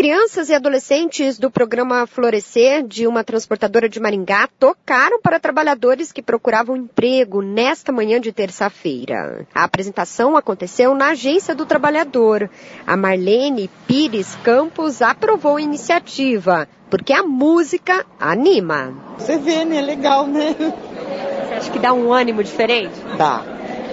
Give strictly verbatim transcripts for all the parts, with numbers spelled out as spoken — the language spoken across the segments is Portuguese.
crianças e adolescentes do programa Florescer de uma transportadora de Maringá tocaram para trabalhadores que procuravam emprego nesta manhã de terça-feira. A apresentação aconteceu na Agência do Trabalhador. A Marlene Pires Campos aprovou a iniciativa, porque a música anima. Você vê, né? Legal, né? Você acha que dá um ânimo diferente? Dá.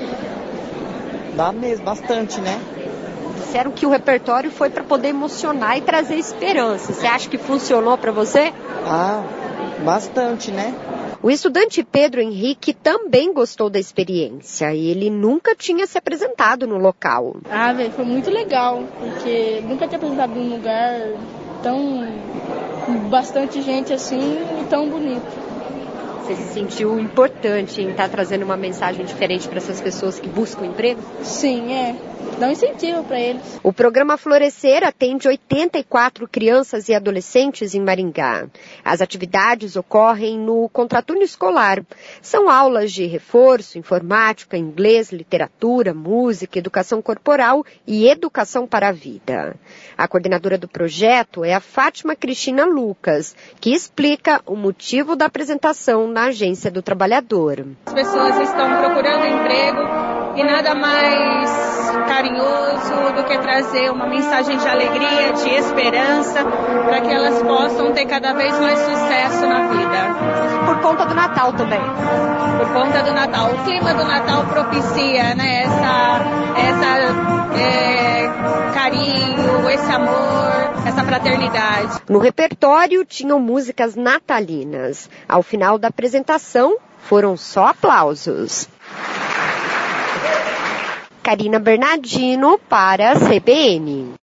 Dá mesmo, bastante, né? Disseram que o repertório foi para poder emocionar e trazer esperança. Você acha que funcionou para você? Ah, bastante, né? O estudante Pedro Henrique também gostou da experiência e ele nunca tinha se apresentado no local. Ah, velho, foi muito legal, porque nunca tinha apresentado num lugar tão... bastante gente assim e tão bonito. Você se sentiu importante em estar trazendo uma mensagem diferente para essas pessoas que buscam emprego? Sim, é. Dá um incentivo para eles. O programa Florescer atende oitenta e quatro crianças e adolescentes em Maringá. As atividades ocorrem no contraturno escolar. São aulas de reforço, informática, inglês, literatura, música, educação corporal e educação para a vida. A coordenadora do projeto é a Fátima Cristina Lucas, que explica o motivo da apresentação na Agência do Trabalhador. As pessoas estão procurando emprego e nada mais carinhoso do que trazer uma mensagem de alegria, de esperança, para que elas possam ter cada vez mais sucesso na vida. Por conta do Natal também. Por conta do Natal. O clima do Natal propicia, né, essa, essa é, carinho, esse amor, essa fraternidade. No repertório tinham músicas natalinas. Ao final da apresentação, foram só aplausos. Karina Bernardino para a C B N.